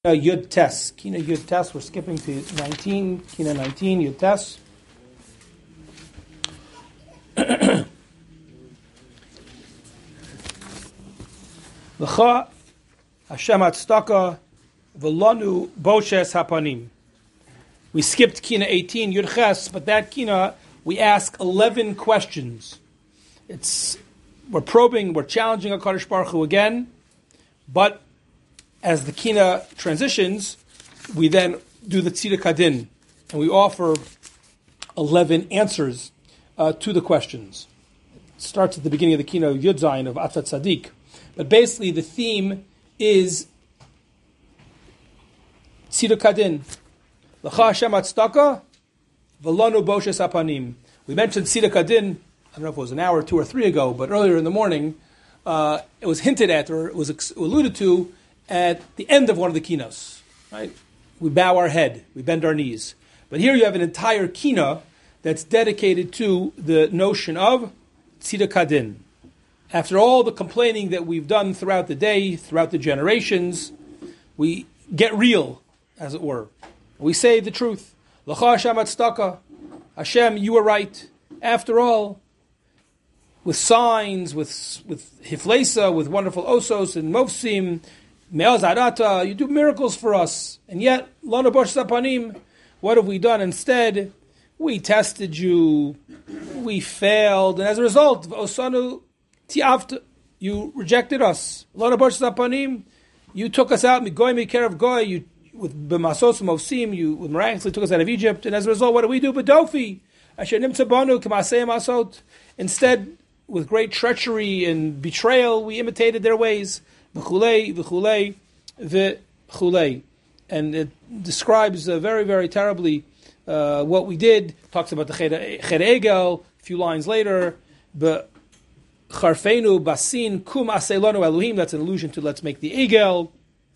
Yud Tes. Kina Yud Tes. We're skipping to 19. Kina 19, Yud Tes. L'cha Hashem Atzdaka V'lanu Boshes Hapanim. We skipped Kina 18, Yud Ches, but that Kina, we ask 11 questions. We're probing, we're challenging HaKadosh Baruch Hu again, but as the Kina transitions, we then do the Tziduk Hadin, and we offer 11 answers to the questions. It starts at the beginning of the Kina Yud Zayin of Atzat Tzaddik. But basically the theme is Tziduk Hadin. L'cha Hashem Atzdaka V'lanu Boshes Hapanim. We mentioned Tziduk Hadin, I don't know if it was an hour, 2 or 3 ago, but earlier in the morning, it was hinted at, or it was alluded to, at the end of one of the kinos, right? We bow our head, we bend our knees. But here you have an entire kina that's dedicated to the notion of Tziduk Hadin. After all the complaining that we've done throughout the day, throughout the generations, we get real, as it were. We say the truth. L'cha Hashem Atzdaka. Hashem, you were right. After all, with signs, with hiflesa, with wonderful osos and mofsim, me'az arata, you do miracles for us. And yet, lanu boshes hapanim, what have we done instead? We tested you, we failed, and as a result, osanu ti'avta, you rejected us. Lanu boshes hapanim, you took us out, migoy mikerev goy, you with b'masos mofsim, you miraculously took us out of Egypt, and as a result, what do we do? B'dofi, asher nimtza banu k'masei masot. Instead, with great treachery and betrayal, we imitated their ways. V'chulei, v'chulei, v'chulei. And it describes very, very terribly what we did. Talks about the Ched Egel, a few lines later. B'charfeinu basin kum aseilonu Elohim. That's an allusion to let's make the Egel.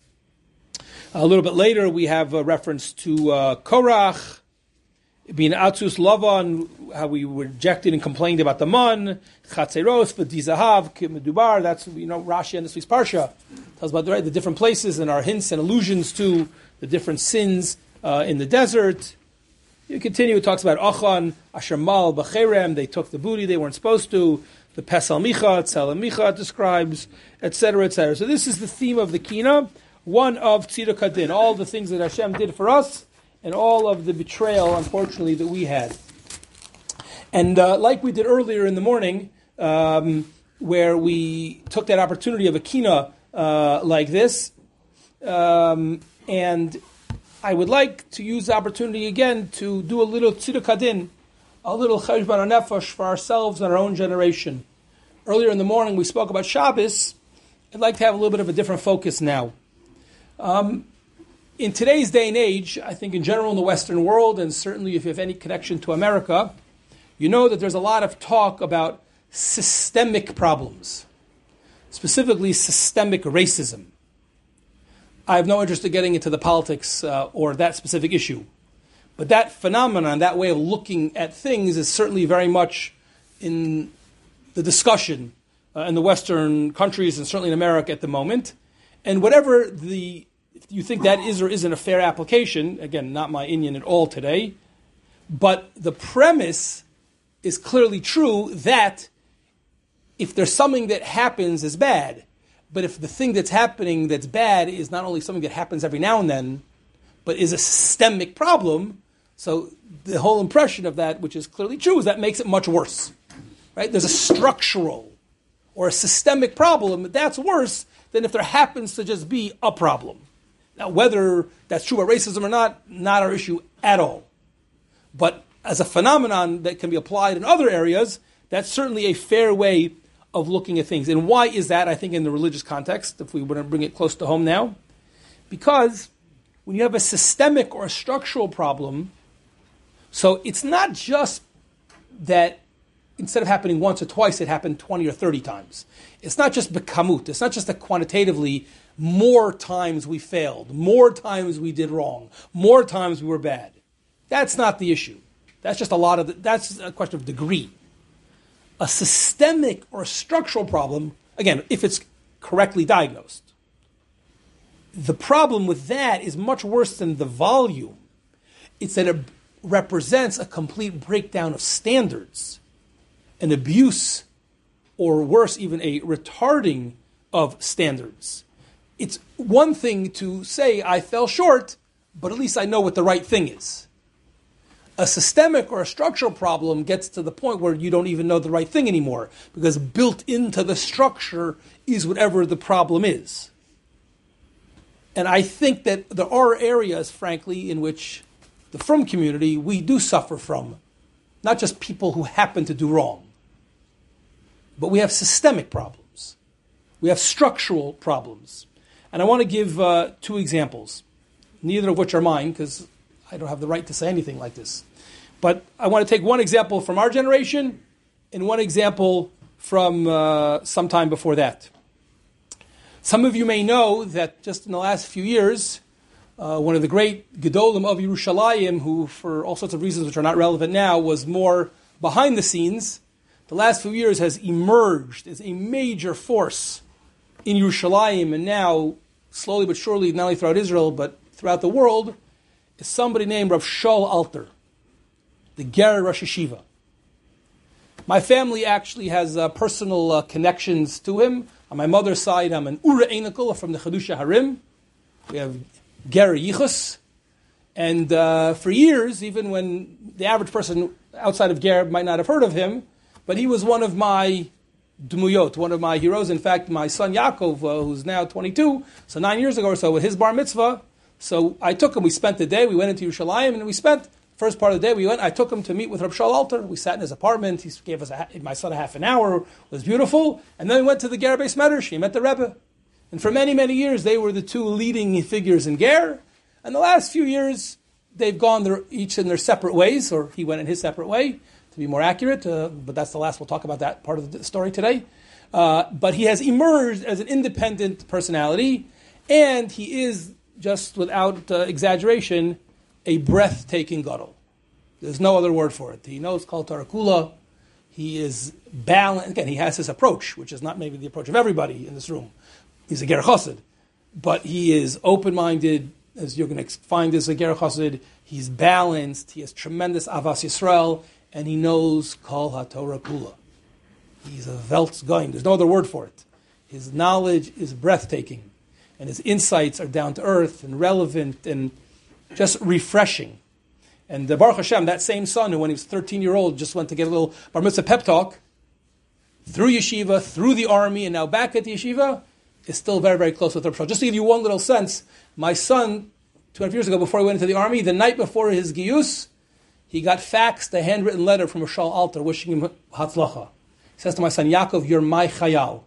A little bit later, we have a reference to Korach, being Atzus Lavan, how we rejected and complained about the man, Chatzeros, V'dizahav, Medubar. That's, Rashi and this week's Parsha tells about the different places and our hints and allusions to the different sins in the desert. You continue, it talks about Achan, Asher Mal, B'cherem, they took the booty they weren't supposed to, the Pesel Micha, Tzelem Micha it describes, etc., etc. So this is the theme of the Kina, one of Tziduk Hadin, all the things that Hashem did for us, and all of the betrayal, unfortunately, that we had. And like we did earlier in the morning, where we took that opportunity of a kina like this, and I would like to use the opportunity again to do a little tziduk hadin, a little cheshbon nefesh for ourselves and our own generation. Earlier in the morning, we spoke about Shabbos. I'd like to have a little bit of a different focus now. In today's day and age, I think in general in the Western world, and certainly if you have any connection to America, you know that there's a lot of talk about systemic problems, specifically systemic racism. I have no interest in getting into the politics or that specific issue, but that phenomenon, that way of looking at things is certainly very much in the discussion in the Western countries and certainly in America at the moment. And whatever you think that is or isn't a fair application, again, not my Indian at all today, but the premise is clearly true that if there's something that happens is bad, but if the thing that's happening that's bad is not only something that happens every now and then, but is a systemic problem, so the whole impression of that, which is clearly true, is that makes it much worse. Right? There's a structural or a systemic problem that's worse than if there happens to just be a problem. Now, whether that's true about racism or not our issue at all. But as a phenomenon that can be applied in other areas, that's certainly a fair way of looking at things. And why is that, I think, in the religious context, if we want to bring it close to home now? Because when you have a systemic or a structural problem, so it's not just that instead of happening once or twice, it happened 20 or 30 times. It's not just bekamut. It's not just that quantitatively more times we failed, more times we did wrong, more times we were bad. That's not the issue. That's just that's a question of degree. A systemic or a structural problem, again, if it's correctly diagnosed, the problem with that is much worse than the volume. It's that it represents a complete breakdown of standards, an abuse, or worse, even a retarding of standards. It's one thing to say, I fell short, but at least I know what the right thing is. A systemic or a structural problem gets to the point where you don't even know the right thing anymore, because built into the structure is whatever the problem is. And I think that there are areas, frankly, in which the Frum community, we do suffer from, not just people who happen to do wrong, but we have systemic problems. We have structural problems. And I want to give 2 examples, neither of which are mine, because I don't have the right to say anything like this. But I want to take one example from our generation and one example from some time before that. Some of you may know that just in the last few years, one of the great Gedolim of Yerushalayim, who for all sorts of reasons which are not relevant now, was more behind the scenes, the last few years has emerged as a major force in Yerushalayim, and now, slowly but surely, not only throughout Israel, but throughout the world, is somebody named Rav Shaul Alter, the Ger Rosh Yeshiva. My family actually has personal connections to him. On my mother's side, I'm an Ura Einikel from the Chedusha Harim. We have Ger Yichus. And for years, even when the average person outside of Ger might not have heard of him, but he was one of my Dmuyot, one of my heroes. In fact, my son Yaakov, who's now 22, so 9 years ago or so, with his bar mitzvah, so I took him, we spent the day, we went into Yerushalayim, and we spent, first part of the day, I took him to meet with Rav Shaul Alter. We sat in his apartment, he gave us, my son, a half an hour, it was beautiful, and then we went to the Ger Beis Medrash, he met the Rebbe. And for many, many years, they were the 2 leading figures in Ger, and the last few years, they've gone each in their separate ways, or he went in his separate way, to be more accurate, but that's the last, we'll talk about that part of the story today. But he has emerged as an independent personality, and he is, just without exaggeration, a breathtaking gadol. There's no other word for it. He knows Kol Torah Kula. He is balanced. Again, he has his approach, which is not maybe the approach of everybody in this room. He's a Ger Chassid. But he is open-minded, as you're going to find as a Ger Chassid. He's balanced. He has tremendous Avas Yisrael. And he knows Kol HaTorah Kula. He's a Weltsgoyim. There's no other word for it. His knowledge is breathtaking. And his insights are down to earth and relevant and just refreshing. And Baruch Hashem, that same son who when he was 13-year-old just went to get a little bar mitzvah pep talk, through yeshiva, through the army, and now back at the yeshiva, is still very, very close with Rav Shaul. Just to give you one little sense, my son, 2.5 years ago, before he went into the army, the night before his giyus, he got faxed a handwritten letter from Rav Shaul Alter wishing him hatzlacha. He says to my son, Yaakov, you're my chayal.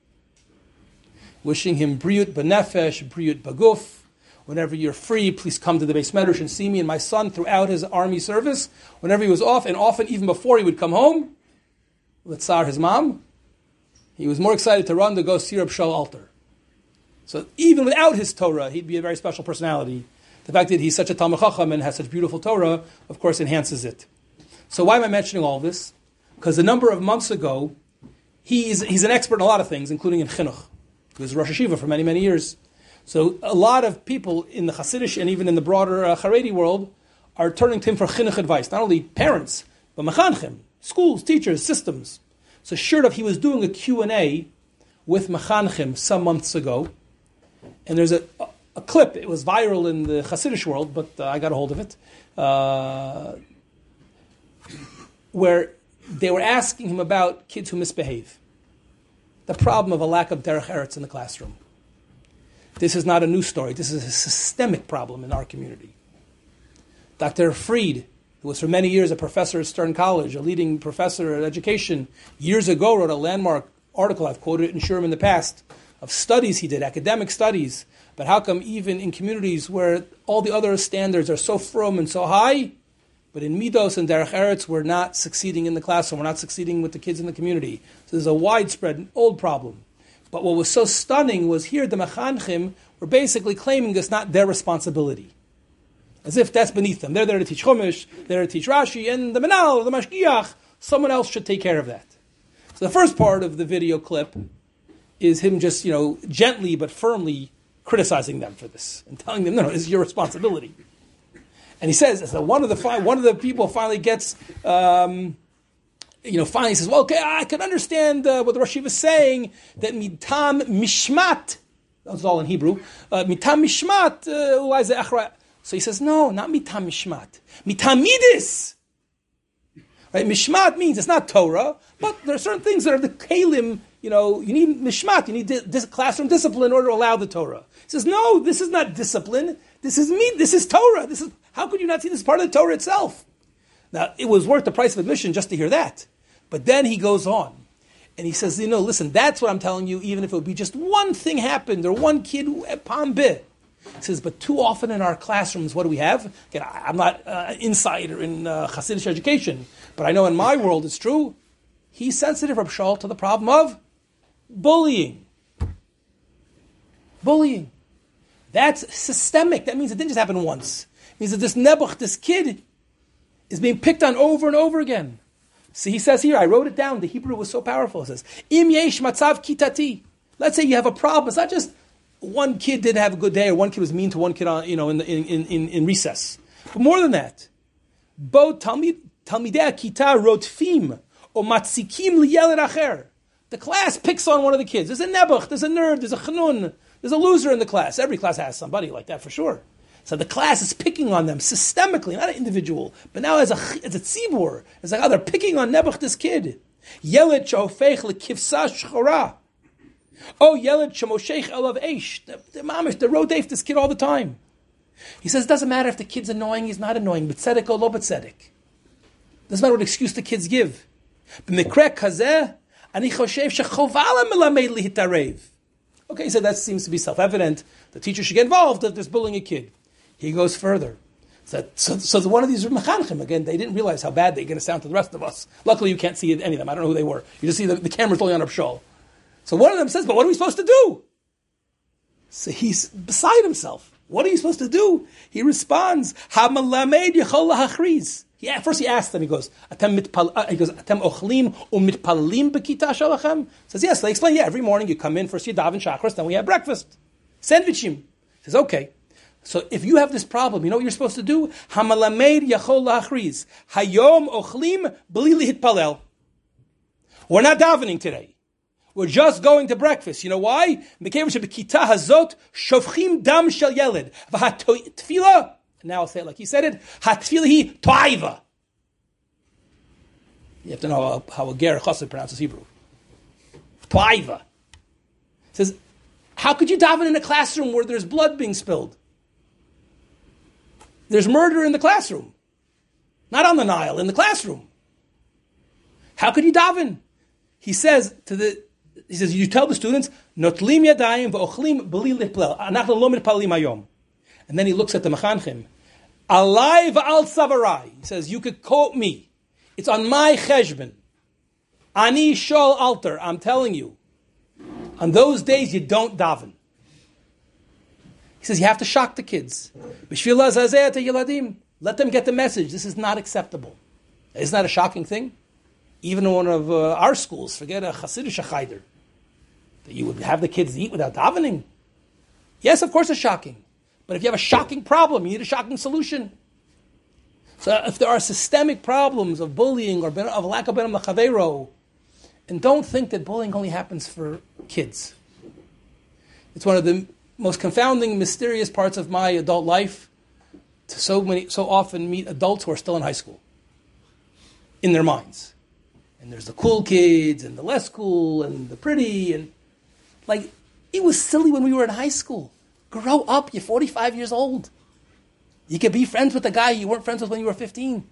Wishing him briyut b'nefesh, briyut b'guf. Whenever you're free, please come to the Beis Medrash and see me. And my son, throughout his army service, whenever he was off, and often even before he would come home, with Tsar, his mom, he was more excited to run to go see Rav Shaul Alter. So even without his Torah, he'd be a very special personality. The fact that he's such a Talmid Chacham and has such beautiful Torah, of course, enhances it. So why am I mentioning all this? Because a number of months ago, he's an expert in a lot of things, including in Chinuch. He was Rosh Yeshiva for many, many years. So a lot of people in the Hasidic and even in the broader Haredi world are turning to him for Chinuch advice. Not only parents, but Mechanchim, schools, teachers, systems. So sure enough, he was doing a Q&A with Mechanchim some months ago. And there's a clip. It was viral in the Hasidic world, but I got a hold of it, where they were asking him about kids who misbehave. The problem of a lack of derech eretz in the classroom. This is not a new story. This is a systemic problem in our community. Dr. Fried, who was for many years a professor at Stern College, a leading professor at education, years ago wrote a landmark article, I've quoted it in Shurim in the past, of studies he did, academic studies, but how come even in communities where all the other standards are so frum and so high, but in Midos and Derech Eretz, we're not succeeding in the classroom, we're not succeeding with the kids in the community. So there's a widespread, old problem. But what was so stunning was here the Mechanchim were basically claiming it's not their responsibility. As if that's beneath them. They're there to teach Chumash, they're there to teach Rashi, and the Menal, the Mashgiach, someone else should take care of that. So the first part of the video clip is him just, gently but firmly criticizing them for this and telling them, no, this is your responsibility. And he says, so one of the people finally gets, finally says, well, okay, I can understand what the Rosh Yeshiva is saying, that mitam mishmat, that's all in Hebrew, mitam mishmat, so he says, no, not mitam mishmat, mitam midis. Right? Mishmat means it's not Torah, but there are certain things that are the kalim, you need mishmat, you need classroom discipline in order to allow the Torah. He says, no, this is not discipline, this is Torah, how could you not see this part of the Torah itself? Now, it was worth the price of admission just to hear that. But then he goes on, and he says, listen, that's what I'm telling you, even if it would be just one thing happened, or one kid, pambeh. He says, but too often in our classrooms, what do we have? Again, I'm not an insider in Hasidic education, but I know in my world it's true. He's sensitive, Reb Shaul, to the problem of bullying. Bullying. That's systemic. That means it didn't just happen once. It means that this Nebuch, this kid, is being picked on over and over again. See, he says here, I wrote it down, the Hebrew was so powerful. It says, Im yesh matzav kitati. Let's say you have a problem. It's not just one kid didn't have a good day, or one kid was mean to one kid in recess. But more than that, Bo talmidei kita rotfim o matzikim liyeled acher. The class picks on one of the kids. There's a nebuch, there's a nerd, there's a chanun, there's a loser in the class. Every class has somebody like that for sure. So the class is picking on them systemically, not an individual, but now as a tzibur. It's like, they're picking on Nebuch, this kid. Yeled shofech lekivsa shchora. Oh, Yeled shemoshech elav eish. The mamish, the rodef this kid all the time. He says it doesn't matter if the kid's annoying, he's not annoying, but tzedek or lo tzedek. Doesn't matter what excuse the kids give. B'mikreh kazeh, ani choshev shechovala melamed lihitarev. Okay, so that seems to be self-evident. The teacher should get involved if there's bullying a kid. He goes further. So one of these mechanchim, again, they didn't realize how bad they're going to sound to the rest of us. Luckily, you can't see any of them. I don't know who they were. You just see the camera's only on Reb Shaul. So one of them says, but what are we supposed to do? So he's beside himself. What are you supposed to do? He responds, Ha-malamed yechol lahachriz. First he asks them, he goes, Atem ochlim u'mitpalalim b'kita shalachem? Says, yes, they explain, every morning you come in, first you daven shachris, then we have breakfast. Sandwichim. Says, okay. So if you have this problem, you know what you're supposed to do? Ha-malamed yechol lahachriz. Hayom ochlim b'li lihitpalel. We're not davening today. We're just going to breakfast. You know why? Bekita hazot shofchim dam shel yeled. V'hatfila. Now I'll say it like he said it. Hatfilahi to'aiva. You have to know how a ger chassid pronounces Hebrew. To'aiva. It says, how could you daven in a classroom where there's blood being spilled? There's murder in the classroom. Not on the Nile, in the classroom. How could you daven? He says, you tell the students, Notlim yadayim v'ochlim b'li liplel. Anachnu lo mitpalim hayom. And then he looks at the mechanchim. Alai v'al savarai. He says, you could quote me. It's on my cheshbon. Ani shol alter. I'm telling you. On those days, you don't daven. He says, you have to shock the kids. B'shvila zazeh yeladim. Let them get the message. This is not acceptable. Isn't that a shocking thing? Even in one of our schools, forget a Hasidic cheder, that you would have the kids eat without davening. Yes, of course it's shocking. But if you have a shocking problem, you need a shocking solution. So if there are systemic problems of bullying or of lack of ben l'chavero, and don't think that bullying only happens for kids. It's one of the most confounding, mysterious parts of my adult life to so often meet adults who are still in high school, in their minds. And there's the cool kids, and the less cool, and the pretty, and it was silly when we were in high school. Grow up, you're 45 years old. You could be friends with a guy you weren't friends with when you were 15.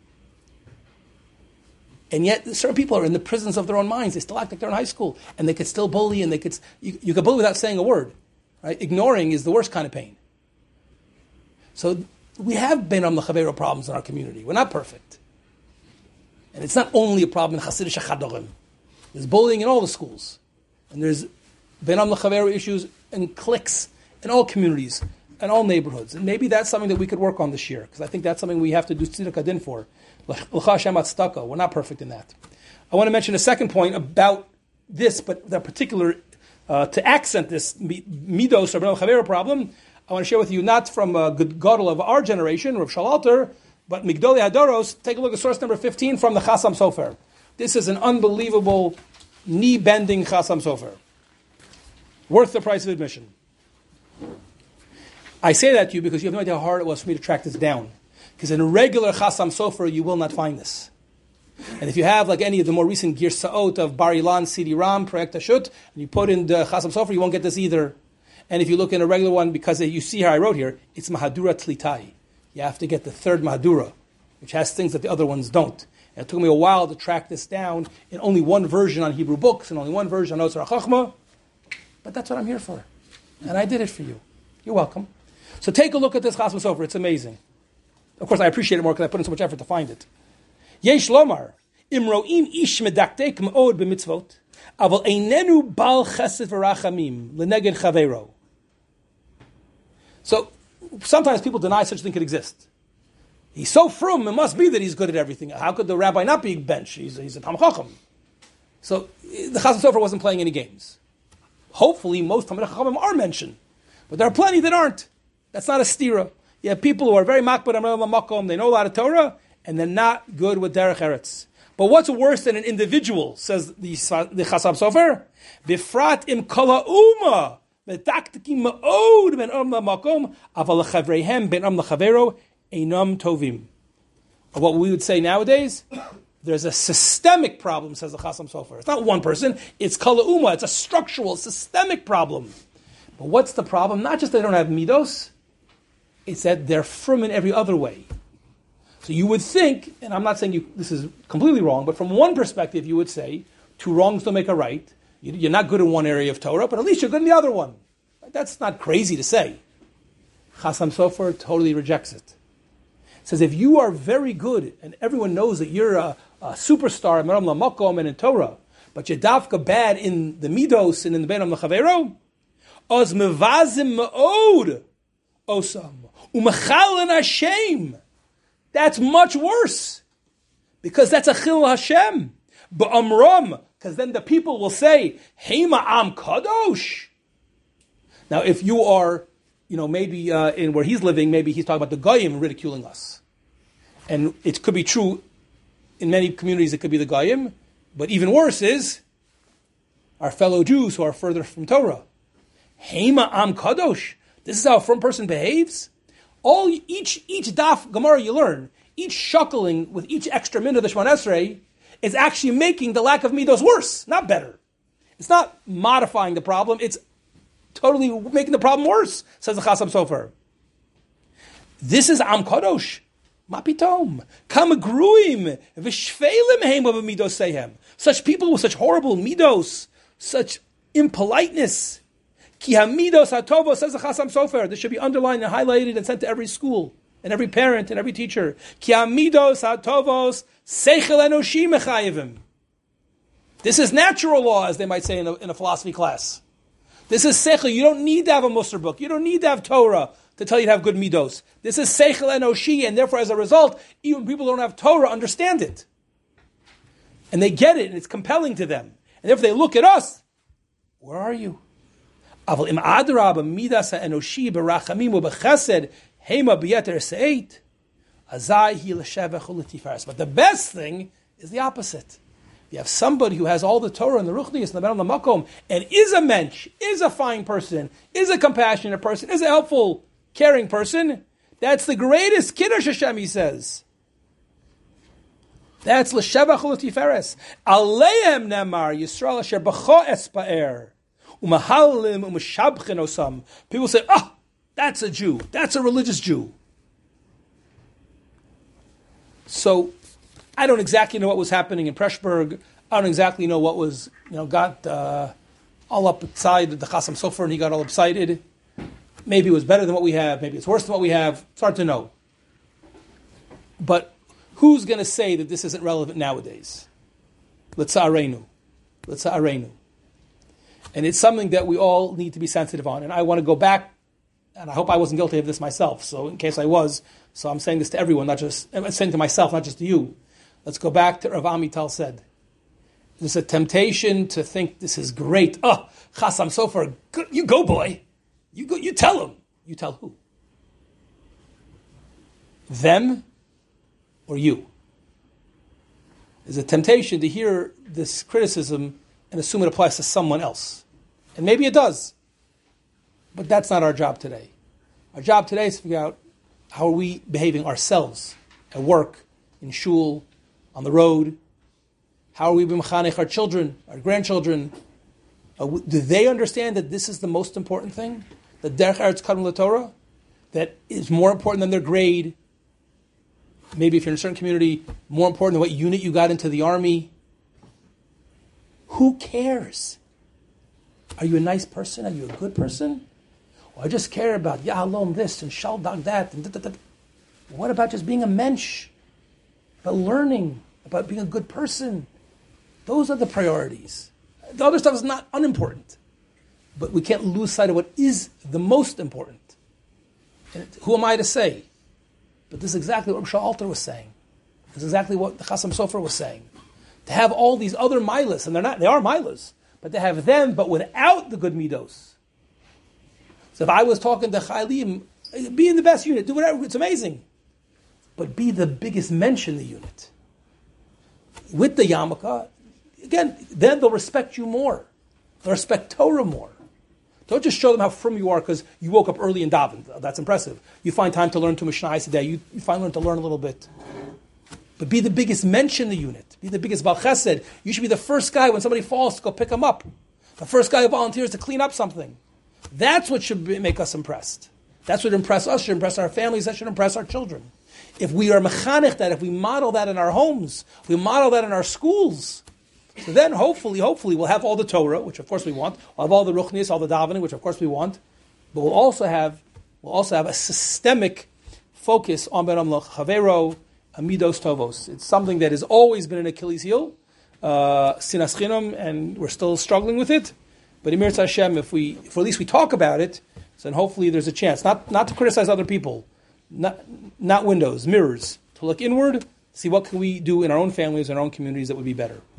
And yet, certain people are in the prisons of their own minds. They still act like they're in high school, and they could still bully, and you could bully without saying a word. Right? Ignoring is the worst kind of pain. So we have ben l'chavero problems in our community. We're not perfect. And it's not only a problem in Hasidic chadorim. There's bullying in all the schools. And there's ben l'chavero issues and cliques in all communities and all neighborhoods. And maybe that's something that we could work on this year, because I think that's something we have to do tzedakah adin for. We're not perfect in that. I want to mention a second point about this, but the particular to accent this midos or ben chavero problem, I want to share with you not from a good gadol of our generation, Rav Shalalter, but Migdoli Hadoros. Take a look at source number 15 from the Chasam Sofer. This is an unbelievable, knee-bending Chasam Sofer. Worth the price of admission. I say that to you because you have no idea how hard it was for me to track this down. Because in a regular Chasam Sofer, you will not find this. And if you have like any of the more recent Girsaot of Bar Ilan, CD-ROM, Project Ashut, and you put in the Chasam Sofer, you won't get this either. And if you look in a regular one, because you see how I wrote here, it's Mahadura Tlitai. You have to get the third Mahadura, which has things that the other ones don't. And it took me a while to track this down in only one version on Hebrew books and only one version on Osir HaChachma. But that's what I'm here for. And I did it for you. You're welcome. So take a look at this Chasam Sofer. It's amazing. Of course, I appreciate it more because I put in so much effort to find it. Yesh Lomar, Imroim ish medaktek ma'od b'mitzvot, aval einenu bal chesed v'rachamim l'neged chavero. So, sometimes people deny such a thing could exist. He's so frum, it must be that he's good at everything. How could the rabbi not be bench? He's a Tam Chacham. So, the Chasam Sofer wasn't playing any games. Hopefully, most Talmidei Chachamim are mentioned. But there are plenty that aren't. That's not a stira. You have people who are very makbid on makom, they know a lot of Torah, and they're not good with derech eretz. But what's worse than an individual, says the Chasam Sofer? Bifrat im kala uma. What we would say nowadays, there's a systemic problem, says the Chasam Sofer. It's not one person, it's kala uma, it's a structural, systemic problem. But what's the problem? Not just they don't have midos, it's that they're frum in every other way. So you would think, and I'm not saying this is completely wrong, but from one perspective you would say, two wrongs don't make a right. You're not good in one area of Torah, but at least you're good in the other one. That's not crazy to say. Chasam Sofer totally rejects it. Says if you are very good, and everyone knows that you're a superstar in Meram LaMakom and in Torah, but you're dafka bad in the Midos and in the Beinam LaChavero, oz mevazim ma'od osam umachal Hashem. That's much worse, because that's a chil Hashem. Ba'amram, because then the people will say, Hema am kadosh. Now, if you are, maybe in where he's living, maybe he's talking about the Goyim ridiculing us. And it could be true in many communities, it could be the Goyim, but even worse is our fellow Jews who are further from Torah. Hema am kadosh. This is how a frum person behaves. Each daf Gemara you learn, each shuckling with each extra minute of the Shemon Esrei is actually making the lack of midos worse, not better. It's not modifying the problem, it's totally making the problem worse, says the Chasam Sofer. This is Am Kadosh. Mapitom. Kamagruim. Vishvelim heim of midosehem. Such people with such horrible midos, such impoliteness. Ki hamidos hatovo, says the Chasam Sofer. This should be underlined and highlighted and sent to every school and every parent and every teacher. Ki hamidos hatovos seichel enoshi mechayivim. This is natural law, as they might say in a philosophy class. This is seichel. You don't need to have a Musar book. You don't need to have Torah to tell you to have good midos. This is seichel enoshi, and therefore, as a result, even people who don't have Torah understand it. And they get it, and it's compelling to them. And if they look at us, where are you? But the best thing is the opposite. You have somebody who has all the Torah and the Ruchnius and the Meram LaMakom and is a mensch, is a fine person, is a compassionate person, is a helpful, caring person. That's the greatest Kiddush Hashem, he says. That's l'shevach u'l'tiferes. Aleim nemar Yisrael asher b'cho espa'er. U'mahalim u'mashabchen osam. People say, that's a Jew. That's a religious Jew. So, I don't exactly know what was happening in Preshburg. I don't exactly know what was, got all up inside the Chasam Sofer, and he got all excited. Maybe it was better than what we have. Maybe it's worse than what we have. It's hard to know. But who's going to say that this isn't relevant nowadays? L'tza'arenu. L'tza'arenu. And it's something that we all need to be sensitive on. And I want to go back, and I hope I wasn't guilty of this myself. So in case I was, so I'm saying this to everyone, I'm saying to myself, not just to you. Let's go back to Rav Amital said. There's a temptation to think this is great. Oh, Chassam Sofer, you go, boy. You go. You tell him. You tell who? Them or you? There's a temptation to hear this criticism and assume it applies to someone else. And maybe it does. But that's not our job today. Our job today is to figure out how are we behaving ourselves at work, in shul, on the road. How are we b'mechanech our children, our grandchildren? Do they understand that this is the most important thing? That derech eretz kadmon l'Torah? That is more important than their grade. Maybe if you're in a certain community, more important than what unit you got into the army. Who cares? Are you a nice person? Are you a good person? Or I just care about Yahalom this and Shaldag that and da. What about just being a mensch? About learning, about being a good person? Those are the priorities. The other stuff is not unimportant. But we can't lose sight of what is the most important. And who am I to say? But this is exactly what Rav Alter was saying. This is exactly what the Chassam Sofer was saying. To have all these other milas, and they are milas, but to have them, but without the good midos. So if I was talking to Chaylim, be in the best unit, do whatever, it's amazing. But be the biggest mensch in the unit. With the yarmulke, again, then they'll respect you more. They'll respect Torah more. Don't just show them how frum you are because you woke up early and davened. That's impressive. You find time to learn two Mishnayos a day. You find time to learn a little bit. But be the biggest mensch in the unit. Be the biggest Baal Chesed. You should be the first guy when somebody falls to go pick them up. The first guy who volunteers to clean up something. That's what should make us impressed. That's what impress us, should impress our families, that should impress our children. If we are mechanech that, if we model that in our homes, if we model that in our schools, so then hopefully we'll have all the Torah, which of course we want. We'll have all the ruchnis, all the davening, which of course we want. But we'll also have a systemic focus on Ben Amlach Chavero, Amidos Tovos. It's something that has always been an Achilles heel, Sinas Chinam, and we're still struggling with it. But Emir Hashem, if at least we talk about it, so then hopefully there's a chance. Not to criticize other people, not windows, mirrors, to look inward, see what can we do in our own families and our own communities that would be better.